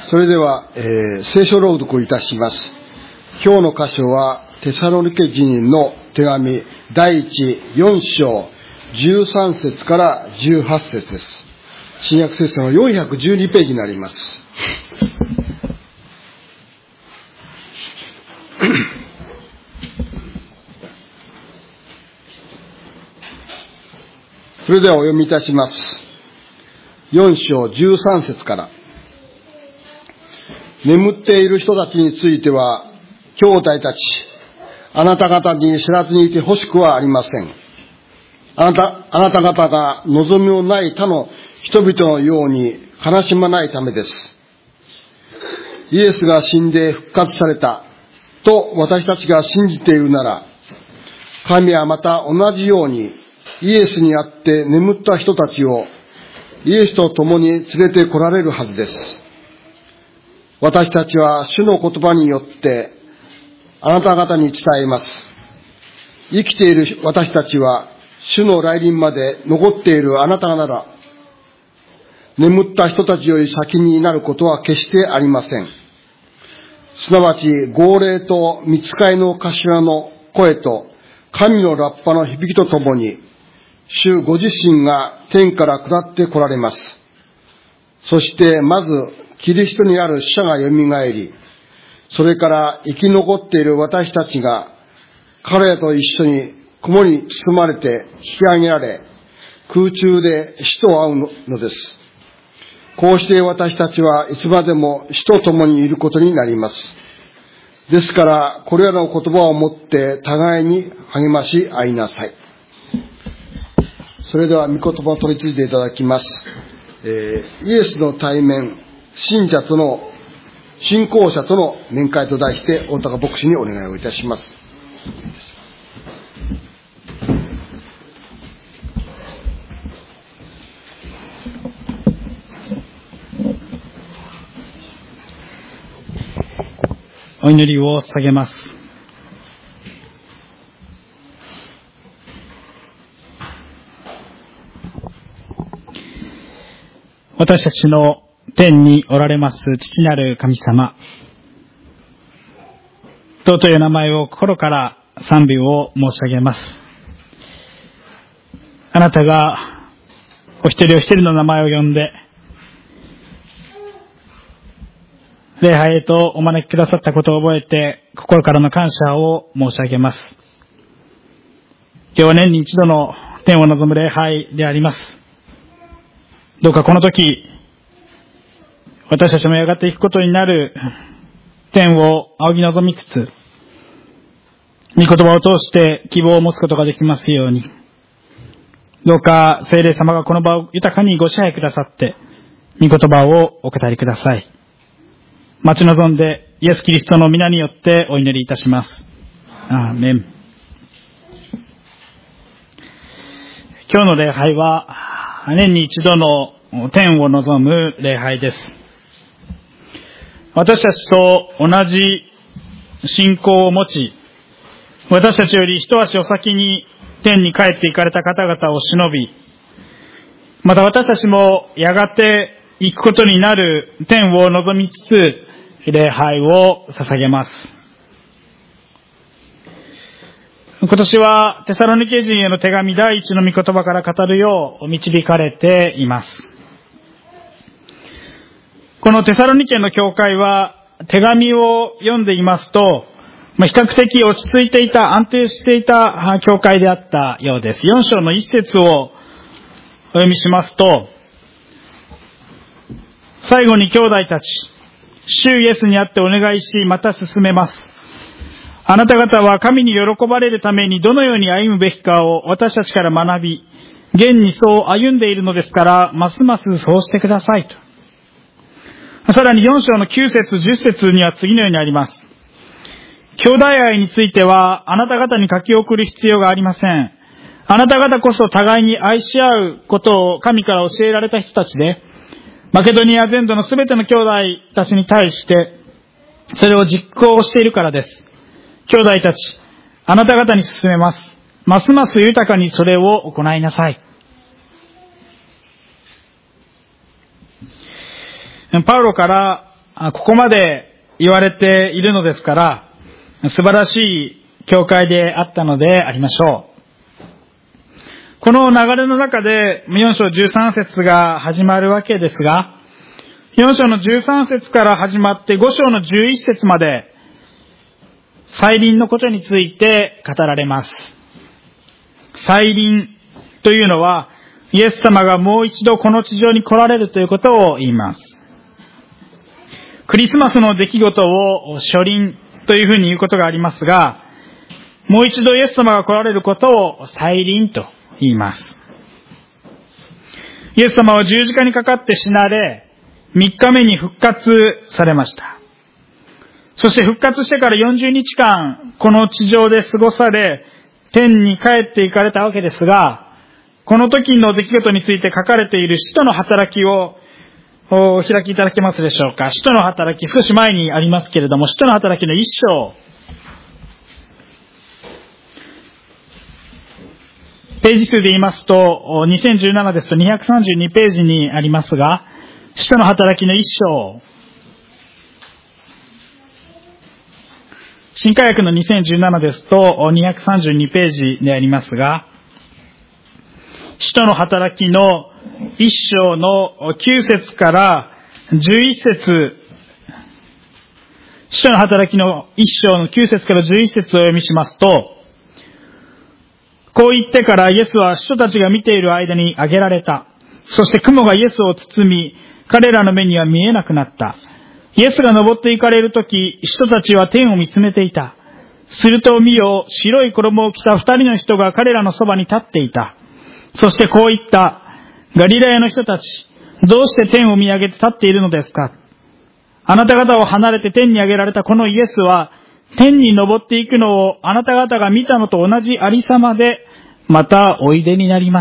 それでは、聖書朗読いたします。今日の箇所はテサロニケ人の手紙第4章13節から18節です。新約聖書の412ページになります。それではお読みいたします。4章13節から。眠っている人たちについては、兄弟たち、あなた方に知らずにいてほしくはありません。あなた方が望みのない他の人々のように悲しまないためです。イエスが死んで復活されたと私たちが信じているなら、神はまた同じようにイエスにあって眠った人たちをイエスと共に連れて来られるはずです。私たちは主の言葉によってあなた方に伝えます。生きている私たちは主の来臨まで残っているあなたなら、眠った人たちより先になることは決してありません。すなわち号令と御使いの頭の声と神のラッパの響きとともに、主ご自身が天から下って来られます。そしてまずキリストにある死者がよみがえり、それから生き残っている私たちが彼らと一緒に雲に包まれて引き上げられ、空中で死と会うのです。こうして私たちはいつまでも死と共にいることになります。ですからこれらの言葉をもって互いに励まし合いなさい。それでは御言葉を取り次いでいただきます。イエスの対面、信仰者との面会と題して大高牧師にお願いをいたします。 お祈りを捧げます。私たちの天におられます父なる神様、尊い名前を心から賛美を申し上げます。あなたがお一人お一人の名前を呼んで礼拝へとお招きくださったことを覚えて心からの感謝を申し上げます。今日は年に一度の天を望む礼拝であります。どうかこの時、私たちもやがていくことになる天を仰ぎ望みつつ、御言葉を通して希望を持つことができますように、どうか聖霊様がこの場を豊かにご支配くださって、御言葉をお語りください。待ち望んでイエス・キリストの皆によってお祈りいたします。アーメン。今日の礼拝は年に一度の天を望む礼拝です。私たちと同じ信仰を持ち、私たちより一足お先に天に帰って行かれた方々を偲び、また私たちもやがて行くことになる天を望みつつ礼拝を捧げます。今年はテサロニケ人への手紙第一の御言葉から語るよう導かれています。このテサロニケの教会は手紙を読んでいますと、比較的落ち着いていた、安定していた教会であったようです。4章の1節をお読みしますと、最後に兄弟たち、主イエスにあってお願いし、また進めます。あなた方は神に喜ばれるためにどのように歩むべきかを私たちから学び、現にそう歩んでいるのですから、ますますそうしてくださいと。さらに4章の9節10節には次のようにあります。兄弟愛についてはあなた方に書き送る必要がありません。あなた方こそ互いに愛し合うことを神から教えられた人たちで、マケドニア全土のすべての兄弟たちに対してそれを実行しているからです。兄弟たち、あなた方に進めます。ますます豊かにそれを行いなさい。パウロからここまで言われているのですから、素晴らしい教会であったのでありましょう。この流れの中で4章13節が始まるわけですが、4章の13節から始まって5章の11節まで、再臨のことについて語られます。再臨というのは、イエス様がもう一度この地上に来られるということを言います。クリスマスの出来事を初臨というふうに言うことがありますが、もう一度イエス様が来られることを再臨と言います。イエス様は十字架にかかって死なれ、3日目に復活されました。そして復活してから40日間、この地上で過ごされ、天に帰って行かれたわけですが、この時の出来事について書かれている使徒の働きをお開きいただけますでしょうか。使徒の働き、少し前にありますけれども、使徒の働きの1章、ページ数で言いますと、2017ですと232ページにありますが、使徒の働きの1章、新科学の2017ですと232ページでありますが、使徒の働きの1章の9節から11節、使徒の働きの1章の9節から11節をお読みしますと、こう言ってからイエスは使徒たちが見ている間に挙げられた。そして雲がイエスを包み、彼らの目には見えなくなった。イエスが登って行かれるとき、使徒たちは天を見つめていた。すると見よ、白い衣を着た2人の人が彼らのそばに立っていた。そしてこう言った。ガリラヤの人たち、どうして天を見上げて立っているのですか。あなた方を離れて天に上げられたこのイエスは、天に登っていくのをあなた方が見たのと同じありさまで、またおいでになります。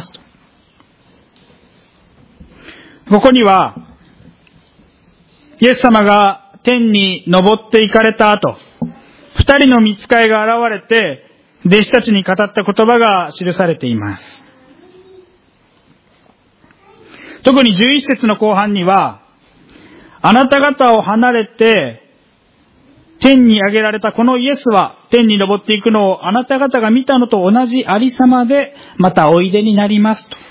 ここには、イエス様が天に登って行かれた後、二人の御使いが現れて、弟子たちに語った言葉が記されています。特に11節の後半には、あなた方を離れて、天に上げられたこのイエスは、天に登っていくのをあなた方が見たのと同じありさまで、またおいでになりますと。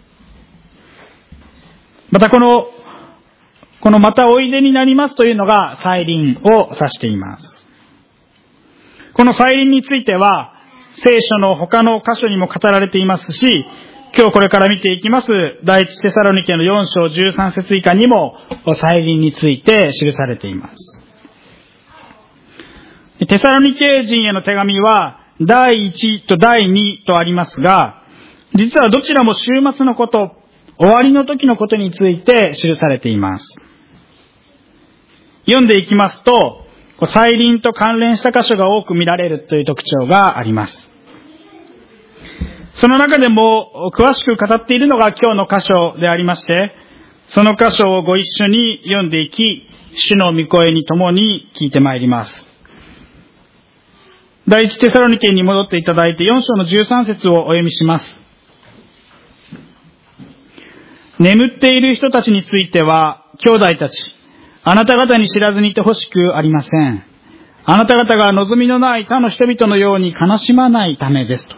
またこのまたおいでになりますというのが再臨を指しています。この再臨については、聖書の他の箇所にも語られていますし、今日これから見ていきます、第一テサロニケの4章13節以下にも再臨について記されています。テサロニケ人への手紙は、第1と第2とありますが、実はどちらも終末のこと、終わりの時のことについて記されています。読んでいきますと、再臨と関連した箇所が多く見られるという特徴があります。その中でも詳しく語っているのが今日の箇所でありまして、その箇所をご一緒に読んでいき、主の御声に共に聞いてまいります。第一テサロニケに戻っていただいて4章の13節をお読みします。眠っている人たちについては、兄弟たち、あなた方に知らずにいてほしくありません。あなた方が望みのない他の人々のように悲しまないためですと。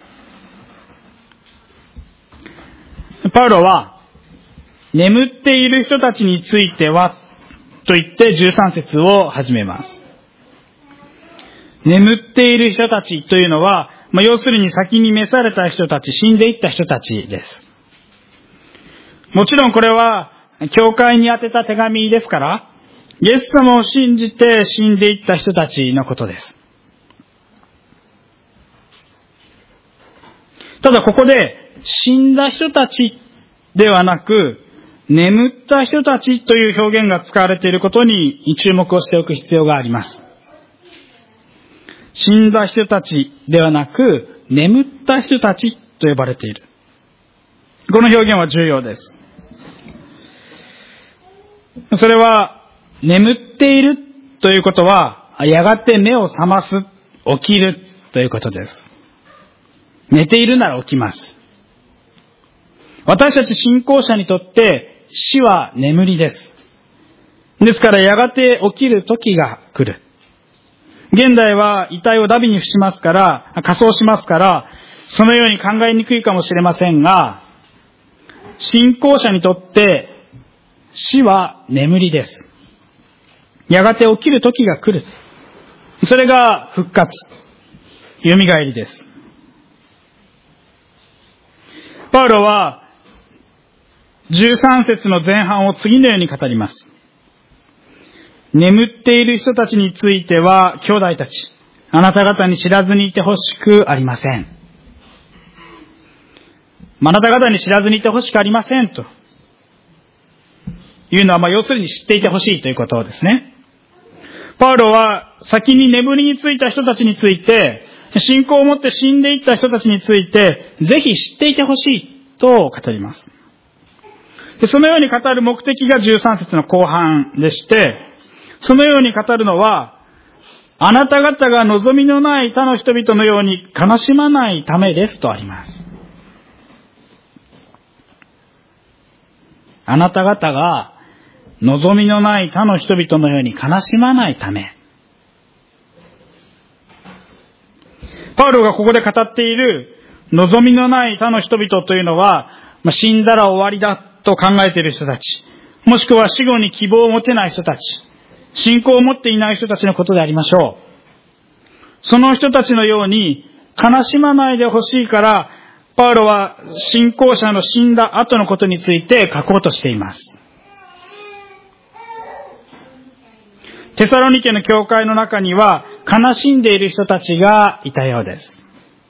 パウロは、眠っている人たちについては、と言って13節を始めます。眠っている人たちというのは、要するに先に召された人たち、死んでいった人たちです。もちろんこれは、教会に宛てた手紙ですから、イエス様を信じて死んでいった人たちのことです。ただここで、死んだ人たちではなく、眠った人たちという表現が使われていることに注目をしておく必要があります。死んだ人たちではなく、眠った人たちと呼ばれている。この表現は重要です。それは、眠っているということは、やがて目を覚ます、起きるということです。寝ているなら起きます。私たち信仰者にとって死は眠りです。 ですからやがて起きる時が来る。現代は遺体を荼毘に付しますから、火葬しますから、そのように考えにくいかもしれませんが、信仰者にとって死は眠りです。やがて起きる時が来る。それが復活、蘇りです。パウロは13節の前半を次のように語ります。眠っている人たちについては、兄弟たち、あなた方に知らずにいてほしくありません。あなた方に知らずにいてほしくありませんというのは、要するに知っていてほしいということですね。パウロは先に眠りについた人たちについて、信仰を持って死んでいった人たちについて、ぜひ知っていてほしいと語ります。で、そのように語る目的が13節の後半でして、そのように語るのは、あなた方が望みのない他の人々のように悲しまないためですとあります。あなた方が望みのない他の人々のように悲しまないため。パウロがここで語っている望みのない他の人々というのは、死んだら終わりだと考えている人たち、もしくは死後に希望を持てない人たち、信仰を持っていない人たちのことでありましょう。その人たちのように悲しまないでほしいから、パウロは信仰者の死んだ後のことについて書こうとしています。テサロニケの教会の中には悲しんでいる人たちがいたようです。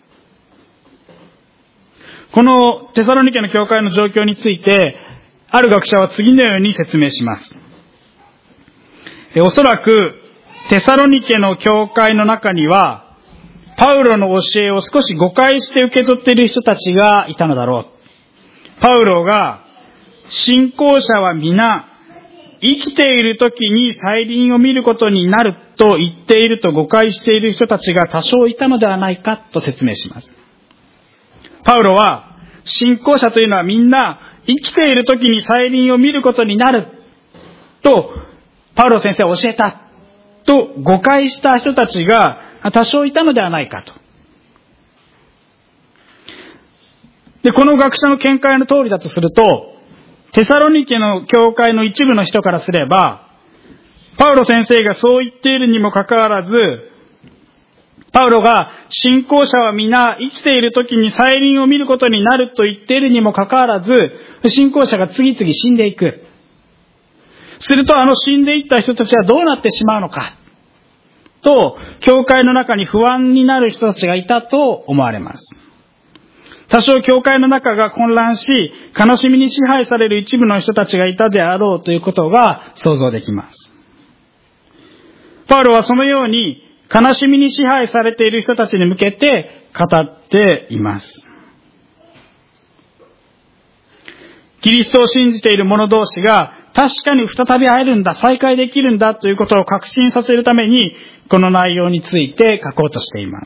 このテサロニケの教会の状況について、ある学者は次のように説明します。おそらくテサロニケの教会の中には、パウロの教えを少し誤解して受け取っている人たちがいたのだろう。パウロが、信仰者は皆、生きている時に再臨を見ることになると言っていると誤解している人たちが多少いたのではないかと説明します。パウロは、信仰者というのはみんな、生きている時に再臨を見ることになると、パウロ先生は教えたと誤解した人たちが多少いたのではないかと。で、この学者の見解の通りだとすると、テサロニケの教会の一部の人からすれば、パウロ先生がそう言っているにもかかわらず、パウロが信仰者は皆生きている時に再臨を見ることになると言っているにもかかわらず、信仰者が次々死んでいく。すると死んでいった人たちはどうなってしまうのかと、教会の中に不安になる人たちがいたと思われます。多少教会の中が混乱し、悲しみに支配される一部の人たちがいたであろうということが想像できます。パウロはそのように悲しみに支配されている人たちに向けて語っています。キリストを信じている者同士が確かに再び会えるんだ、再会できるんだということを確信させるために、この内容について書こうとしています。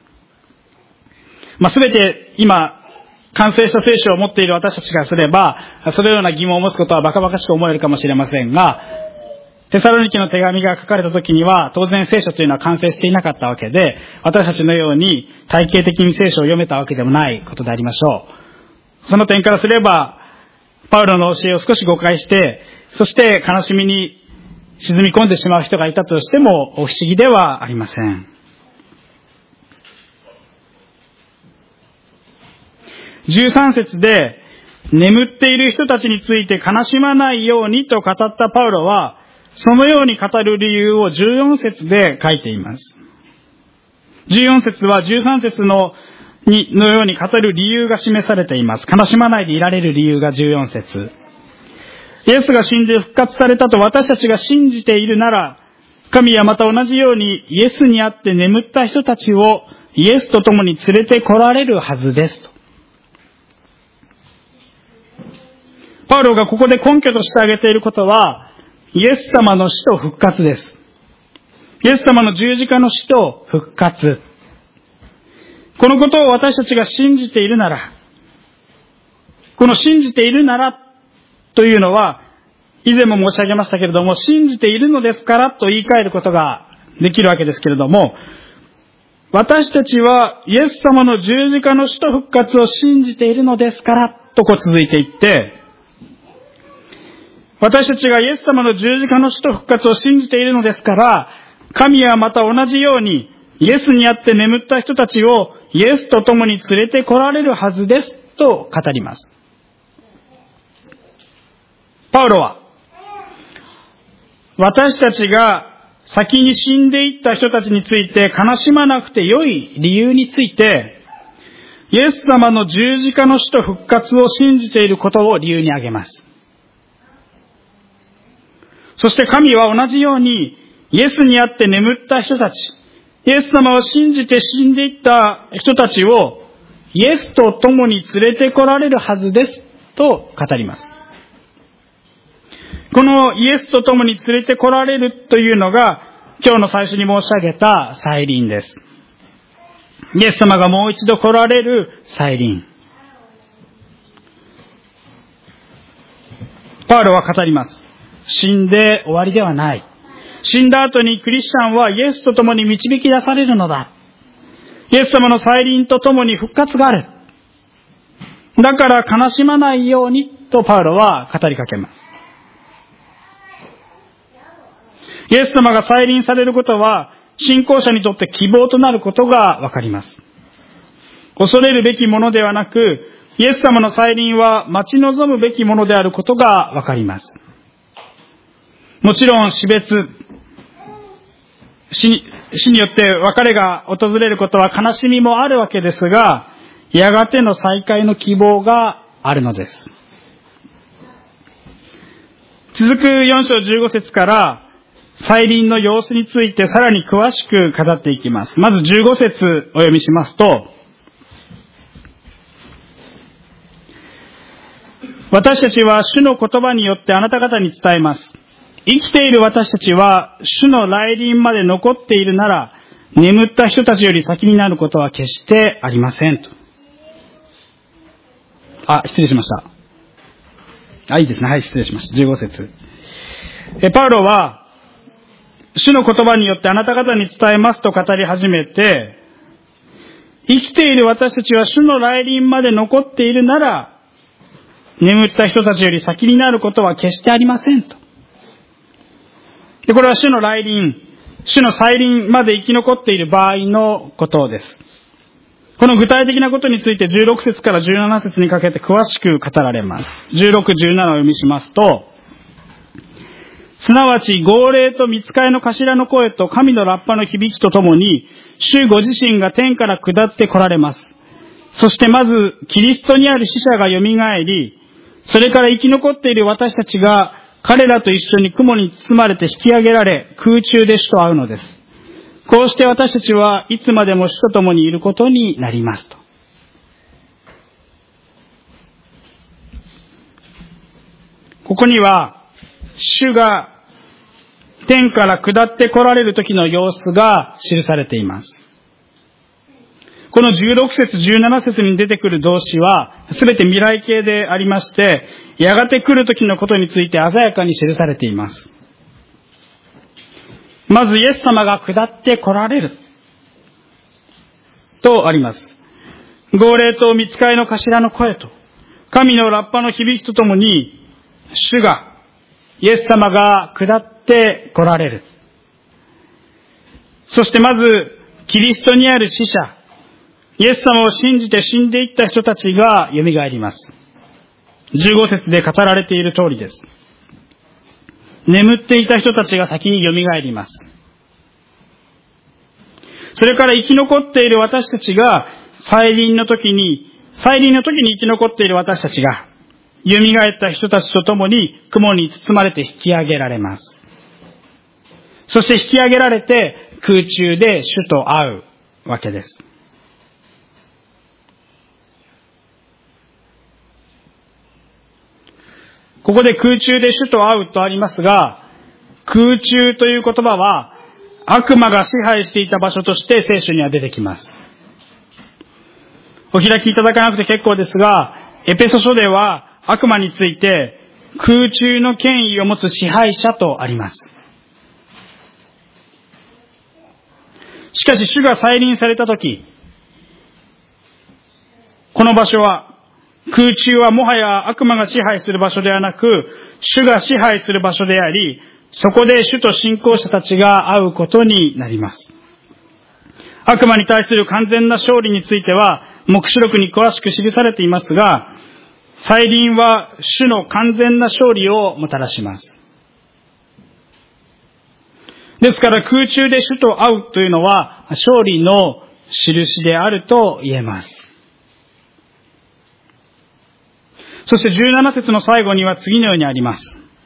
すべて今、完成した聖書を持っている私たちがすれば、そのような疑問を持つことはバカバカしく思えるかもしれませんが、テサロニケの手紙が書かれた時には、当然聖書というのは完成していなかったわけで、私たちのように体系的に聖書を読めたわけでもないことでありましょう。その点からすれば、パウロの教えを少し誤解して、そして悲しみに沈み込んでしまう人がいたとしても不思議ではありません。13節で眠っている人たちについて悲しまないようにと語ったパウロは、そのように語る理由を14節で書いています。14節は13節のように語る理由が示されています。悲しまないでいられる理由が14節。イエスが死んで復活されたと私たちが信じているなら、神はまた同じようにイエスにあって眠った人たちをイエスと共に連れて来られるはずですと。パウロがここで根拠として挙げていることは、イエス様の死と復活です。イエス様の十字架の死と復活。このことを私たちが信じているなら、この信じているならというのは、 以前も申し上げましたけれども、信じているのですからと言い換えることができるわけですけれども、私たちはイエス様の十字架の死と復活を信じているのですからと続いていって、私たちがイエス様の十字架の死と復活を信じているのですから、神はまた同じようにイエスにあって眠った人たちをイエスと共に連れて来られるはずですと語ります。パウロは私たちが先に死んでいった人たちについて悲しまなくて良い理由について、イエス様の十字架の死と復活を信じていることを理由に挙げます。そして神は同じようにイエスにあって眠った人たち、イエス様を信じて死んでいった人たちをイエスと共に連れて来られるはずですと語ります。このイエスと共に連れて来られるというのが今日の最初に申し上げた再臨です。イエス様がもう一度来られる再臨。パウロは語ります。死んで終わりではない。死んだ後にクリスチャンはイエスと共に導き出されるのだ。イエス様の再臨と共に復活がある。だから悲しまないようにとパウロは語りかけます。イエス様が再臨されることは信仰者にとって希望となることがわかります。恐れるべきものではなく、イエス様の再臨は待ち望むべきものであることがわかります。もちろん死別、死によって別れが訪れることは悲しみもあるわけですが、やがての再会の希望があるのです。続く4章15節から再臨の様子についてさらに詳しく語っていきます。まず15節お読みしますと、私たちは主の言葉によってあなた方に伝えます。生きている私たちは主の来臨まで残っているなら、眠った人たちより先になることは決してありませんと。失礼しました。いいですね。はい、失礼しました。15節。パウロは主の言葉によってあなた方に伝えますと語り始めて、生きている私たちは主の来臨まで残っているなら、眠った人たちより先になることは決してありませんと。で、これは主の来臨、主の再臨まで生き残っている場合のことです。この具体的なことについて16節から17節にかけて詳しく語られます。16、17を読みしますと、すなわち号令と御使いの頭の声と神のラッパの響きとともに、主ご自身が天から下って来られます。そしてまずキリストにある死者が蘇り、それから生き残っている私たちが彼らと一緒に雲に包まれて引き上げられ、空中で主と会うのです。こうして私たちはいつまでも主と共にいることになりますと。ここには主が天から下って来られる時の様子が記されています。この16節17節に出てくる動詞はすべて未来形でありまして、やがて来る時のことについて鮮やかに記されています。まずイエス様が下って来られるとあります。号令と御使いの頭の声と神のラッパの響きとともに、主がイエス様が下って来られる。そしてまずキリストにある死者、イエス様を信じて死んでいった人たちが蘇ります。15節で語られている通りです。眠っていた人たちが先に蘇ります。それから生き残っている私たちが再臨の時に生き残っている私たちが蘇った人たちと共に雲に包まれて引き上げられます。そして引き上げられて空中で主と会うわけです。ここで空中で主と会うとありますが、空中という言葉は悪魔が支配していた場所として聖書には出てきます。お開きいただかなくて結構ですが、エペソ書では悪魔について空中の権威を持つ支配者とあります。しかし主が再臨されたとき、この場所は、空中はもはや悪魔が支配する場所ではなく、主が支配する場所であり、そこで主と信仰者たちが会うことになります。悪魔に対する完全な勝利については、黙示録に詳しく記されていますが、再臨は主の完全な勝利をもたらします。ですから空中で主と会うというのは勝利の印であると言えます。そして17節の最後には次のようにあります。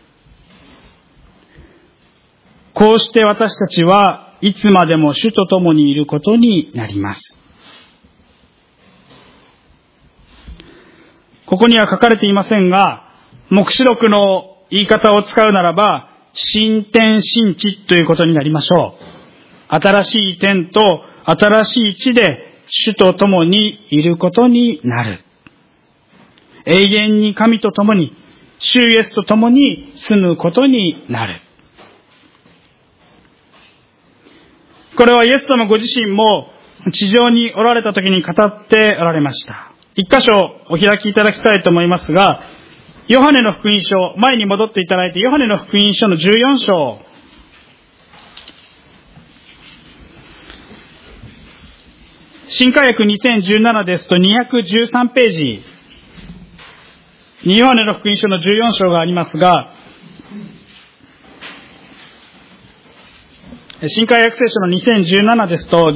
こうして私たちはいつまでも主と共にいることになります。ここには書かれていませんが、黙示録の言い方を使うならば、新天新地ということになりましょう。新しい天と新しい地で主と共にいることになる。永遠に神と共に、主イエスと共に住むことになる。これはイエス様ご自身も地上におられた時に語っておられました。一箇所お開きいただきたいと思いますが、ヨハネの福音書、前に戻っていただいて、ヨハネの福音書の14章。新化訳2017ですと213ページにヨハネの福音書の14章がありますが、新化訳聖書の2017ですと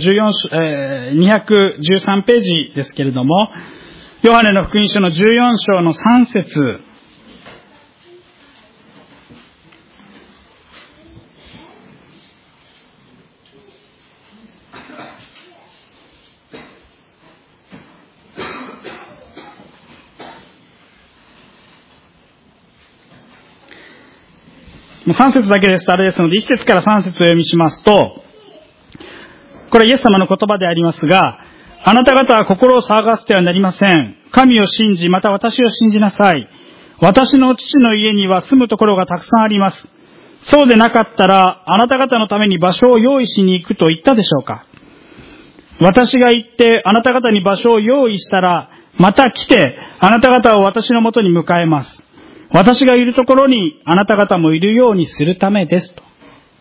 213ページですけれども、ヨハネの福音書の14章の3節、3節だけですとあれですので、1節から3節を読みしますと、これはイエス様の言葉でありますが、あなた方は心を騒がせてはなりません。神を信じ、また私を信じなさい。私の父の家には住むところがたくさんあります。そうでなかったら、あなた方のために場所を用意しに行くと言ったでしょうか。私が行って、あなた方に場所を用意したら、また来て、あなた方を私のもとに迎えます。私がいるところにあなた方もいるようにするためですと。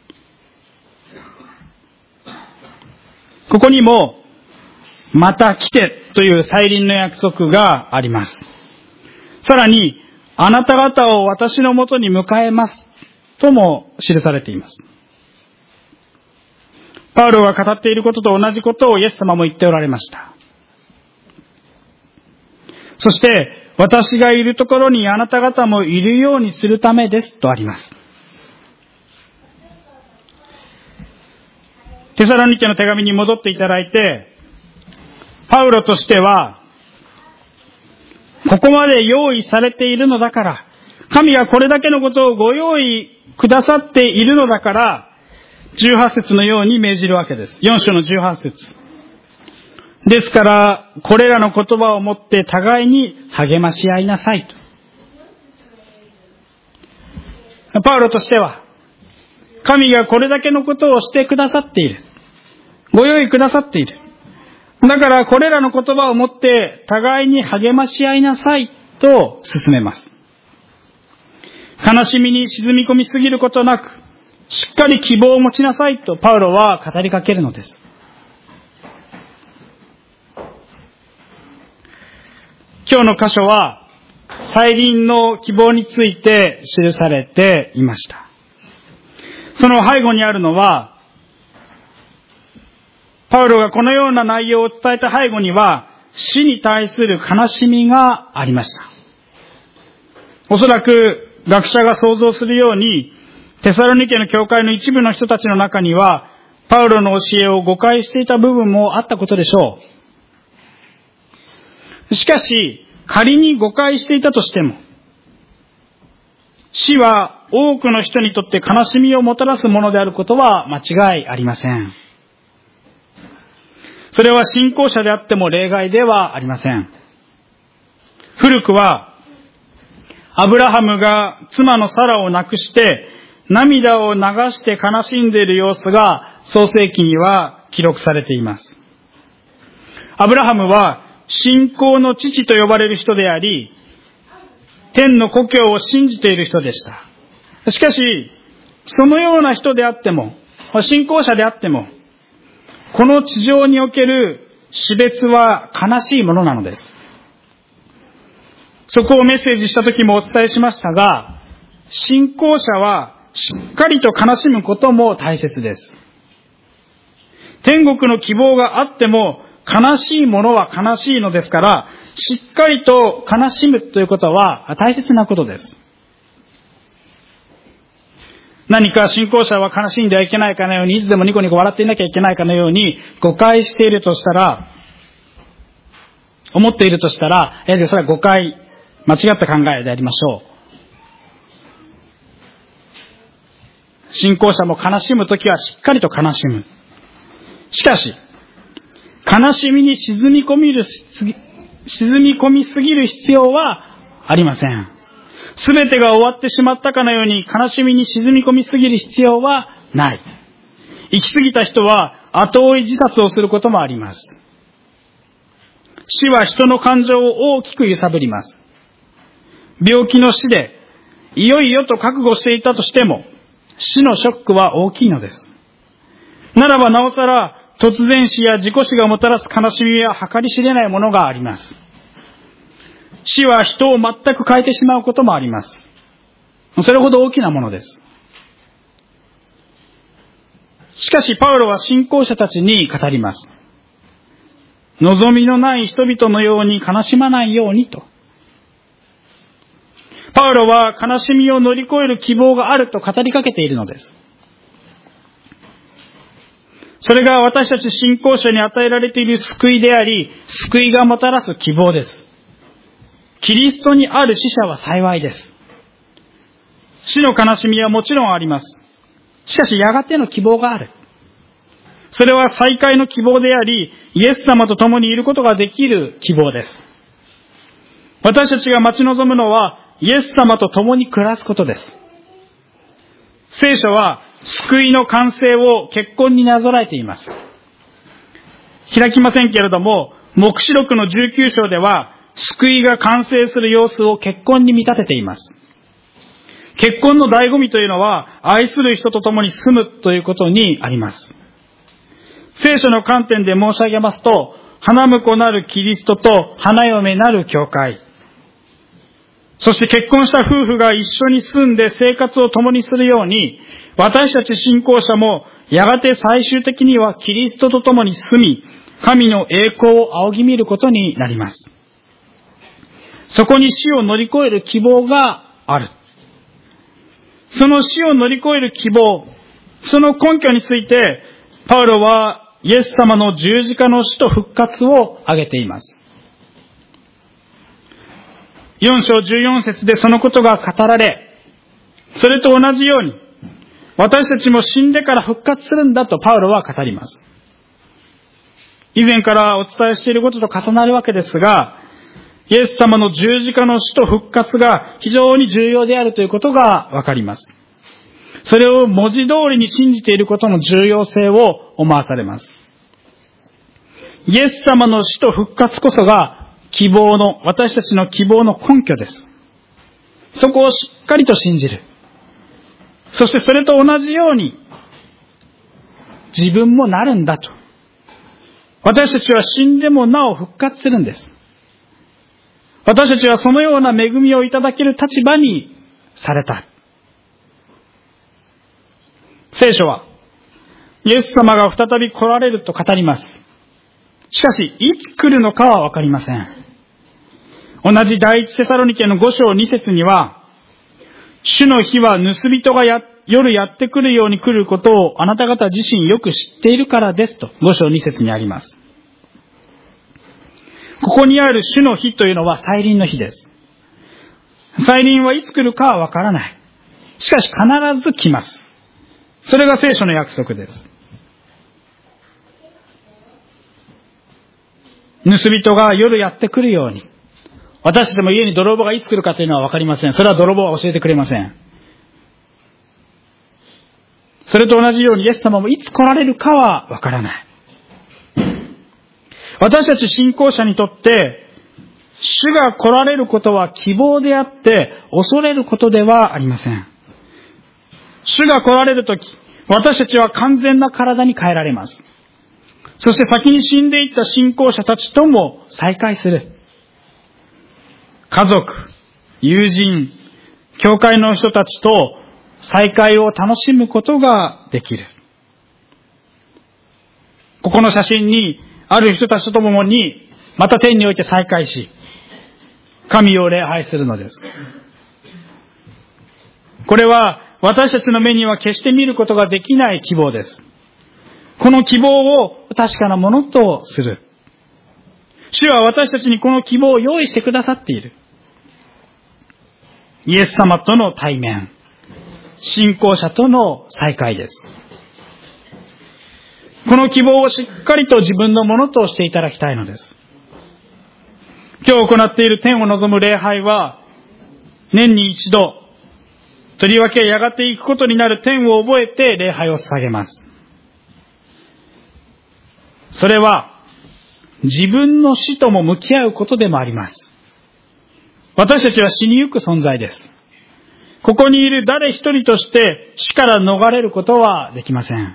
ここにも、また来てという再臨の約束があります。さらに、あなた方を私のもとに迎えますとも記されています。パウロが語っていることと同じことをイエス様も言っておられました。そして、私がいるところにあなた方もいるようにするためですとあります。テサロニケの手紙に戻っていただいて、パウロとしては、ここまで用意されているのだから、神がこれだけのことをご用意くださっているのだから、18節のように命じるわけです。4章の18節。ですから、これらの言葉をもって互いに励まし合いなさいと。パウロとしては、神がこれだけのことをしてくださっている。ご用意くださっている。だからこれらの言葉をもって互いに励まし合いなさいと進めます。悲しみに沈み込みすぎることなく、しっかり希望を持ちなさいとパウロは語りかけるのです。今日の箇所は再臨の希望について記されていました。その背後にあるのは、パウロがこのような内容を伝えた背後には、死に対する悲しみがありました。おそらく学者が想像するように、テサロニケの教会の一部の人たちの中には、パウロの教えを誤解していた部分もあったことでしょう。しかし、仮に誤解していたとしても、死は多くの人にとって悲しみをもたらすものであることは間違いありません。それは信仰者であっても例外ではありません。古くは、 アブラハムが妻のサラを亡くして涙を流して悲しんでいる様子が創世記には記録されています。アブラハムは信仰の父と呼ばれる人であり、天の故郷を信じている人でした。しかし、そのような人であっても、信仰者であっても、この地上における死別は悲しいものなのです。そこをメッセージした時もお伝えしましたが、信仰者はしっかりと悲しむことも大切です。天国の希望があっても悲しいものは悲しいのですから、しっかりと悲しむということは大切なことです。何か信仰者は悲しんではいけないかのように、いつでもニコニコ笑っていなきゃいけないかのように誤解しているとしたら、思っているとしたら、それは誤解、間違った考えでありましょう。信仰者も悲しむときはしっかりと悲しむ。しかし、悲しみに沈み込みすぎる必要はありません。すべてが終わってしまったかのように悲しみに沈み込みすぎる必要はない。行き過ぎた人は後追い自殺をすることもあります。死は人の感情を大きく揺さぶります。病気の死でいよいよと覚悟していたとしても、死のショックは大きいのです。ならばなおさら突然死や自己死がもたらす悲しみは計り知れないものがあります。死は人を全く変えてしまうこともあります。それほど大きなものです。しかしパウロは信仰者たちに語ります。望みのない人々のように悲しまないようにと。パウロは悲しみを乗り越える希望があると語りかけているのです。それが私たち信仰者に与えられている救いであり、救いがもたらす希望です。キリストにある死者は幸いです。死の悲しみはもちろんあります。しかしやがての希望がある。それは再会の希望であり、イエス様と共にいることができる希望です。私たちが待ち望むのはイエス様と共に暮らすことです。聖書は救いの完成を結婚になぞらえています。開きませんけれども、黙示録の19章では救いが完成する様子を結婚に見立てています。結婚の醍醐味というのは愛する人と共に住むということにあります。聖書の観点で申し上げますと、花婿なるキリストと花嫁なる教会、そして結婚した夫婦が一緒に住んで生活を共にするように、私たち信仰者もやがて最終的にはキリストと共に住み、神の栄光を仰ぎ見ることになります。そこに死を乗り越える希望がある。その死を乗り越える希望、その根拠について、パウロはイエス様の十字架の死と復活を挙げています。4章14節でそのことが語られ、それと同じように、私たちも死んでから復活するんだとパウロは語ります。以前からお伝えしていることと重なるわけですが、イエス様の十字架の死と復活が非常に重要であるということがわかります。それを文字通りに信じていることの重要性を思わされます。イエス様の死と復活こそが私たちの希望の根拠です。そこをしっかりと信じる。そしてそれと同じように自分もなるんだと。私たちは死んでもなお復活するんです。私たちはそのような恵みをいただける立場にされた。聖書はイエス様が再び来られると語ります。しかしいつ来るのかはわかりません。同じ第一テサロニケの5章2節には、主の日は盗人が夜やってくるように来ることをあなた方自身よく知っているからですと5章2節にあります。ここにある主の日というのは再臨の日です。再臨はいつ来るかはわからない。しかし必ず来ます。それが聖書の約束です。盗人が夜やってくるように、 私たちも家に泥棒がいつ来るかというのはわかりません。それは泥棒は教えてくれません。それと同じようにイエス様もいつ来られるかはわからない。私たち信仰者にとって、主が来られることは希望であって、恐れることではありません。主が来られるとき、私たちは完全な体に変えられます。そして先に死んでいった信仰者たちとも再会する。家族、友人、教会の人たちと再会を楽しむことができる。ここの写真にある人たちと共にまた天において再会し、神を礼拝するのです。これは私たちの目には決して見ることができない希望です。この希望を確かなものとする。主は私たちにこの希望を用意してくださっている。イエス様との対面、信仰者との再会です。この希望をしっかりと自分のものとしていただきたいのです。今日行っている天を望む礼拝は、年に一度、とりわけやがて行くことになる天を覚えて礼拝を捧げます。それは、自分の死とも向き合うことでもあります。私たちは死にゆく存在です。ここにいる誰一人として死から逃れることはできません。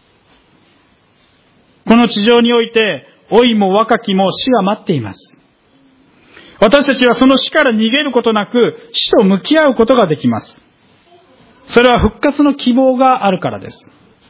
この地上において、老いも若きも死は待っています。私たちはその死から逃げることなく、死と向き合うことができます。それは復活の希望があるからです。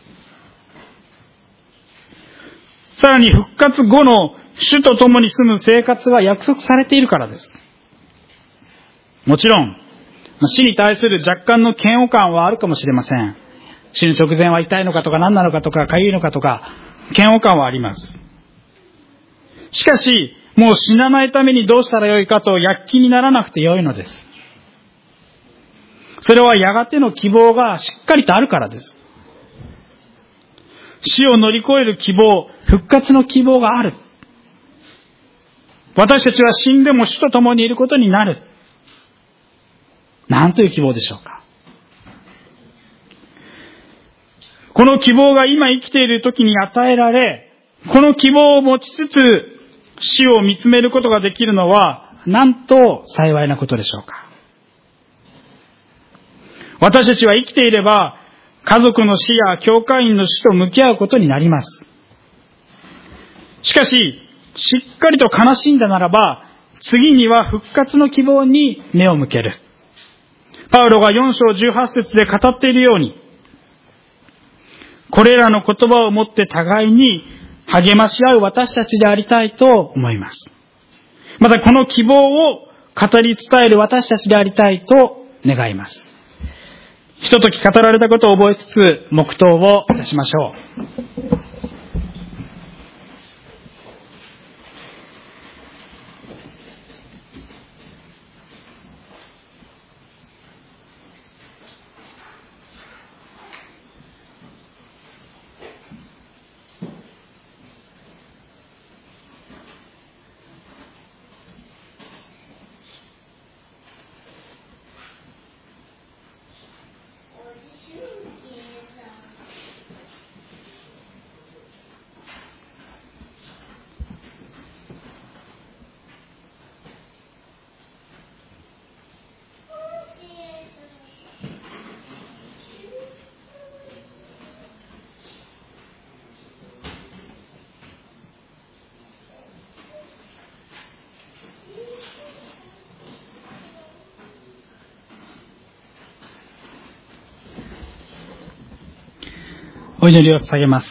さらに復活後の主と共に住む生活は約束されているからです。もちろん、死に対する若干の嫌悪感はあるかもしれません。死ぬ直前は痛いのかとか何なのかとか痒いのかとか、嫌悪感はあります。しかし、もう死なないためにどうしたらよいかと躍起にならなくてよいのです。それはやがての希望がしっかりとあるからです。死を乗り越える希望、復活の希望がある。私たちは死んでも主と共にいることになる。なんという希望でしょうか。この希望が今生きている時に与えられ、この希望を持ちつつ死を見つめることができるのは、なんと幸いなことでしょうか。私たちは生きていれば、家族の死や教会員の死と向き合うことになります。しかし、しっかりと悲しんだならば、次には復活の希望に目を向ける。パウロが4章18節で語っているように、これらの言葉をもって互いに励まし合う私たちでありたいと思います。またこの希望を語り伝える私たちでありたいと願います。ひととき語られたことを覚えつつ黙祷をいたしましょう。お祈りを捧げます。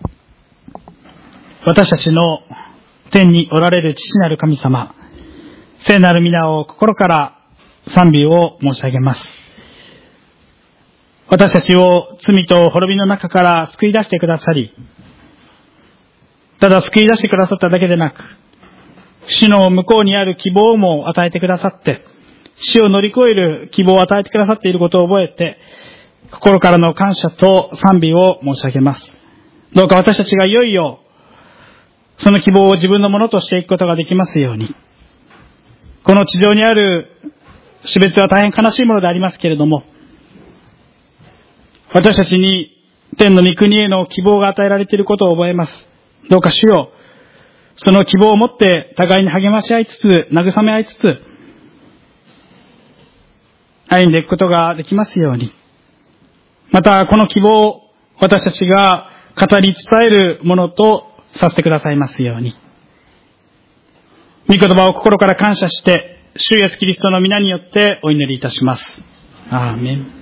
私たちの天におられる父なる神様、聖なる皆を心から賛美を申し上げます。私たちを罪と滅びの中から救い出してくださり、ただ救い出してくださっただけでなく、死の向こうにある希望も与えてくださって、死を乗り越える希望を与えてくださっていることを覚えて、心からの感謝と賛美を申し上げます。どうか私たちがいよいよその希望を自分のものとしていくことができますように。 この地上にある死別は大変悲しいものでありますけれども、私たちに天の御国への希望が与えられていることを覚えます。どうか主よ、その希望を持って互いに励まし合いつつ、慰め合いつつ、歩んでいくことができますように。また、この希望を私たちが語り伝えるものとさせてくださいますように。御言葉を心から感謝して、主イエスキリストの皆によってお祈りいたします。アーメン。